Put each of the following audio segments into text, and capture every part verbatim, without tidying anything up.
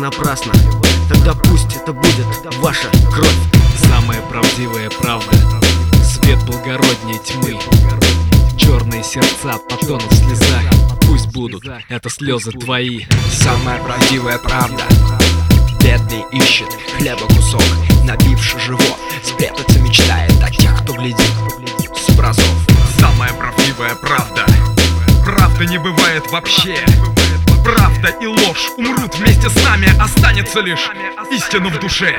напрасно. Тогда пусть это будет ваша кровь. Самая правдивая правда. Свет благороднее тьмы. Черные сердца потонут в слезах. Пусть будут это слезы твои. Самая правдивая правда. Бедный ищет хлеба кусок, набивший живот, спрятаться мечтает о тех, кто глядит с образов. Самая правдивая правда. Правда не бывает вообще. Правда и ложь умрут вместе с нами. Останется лишь истина в душе.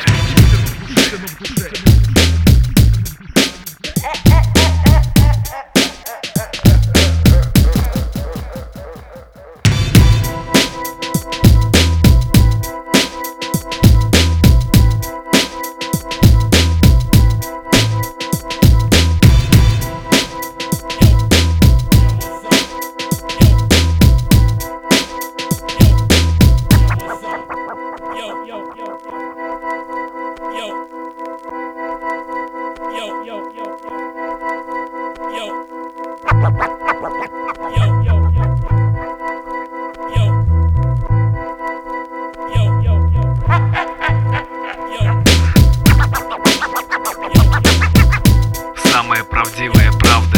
Самая правдивая правда.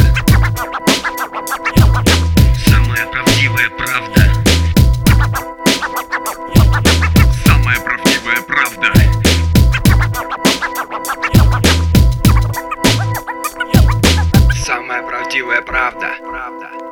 Самая правдивая правда. Самая правдивая правда. Самая правдивая правда. Правда.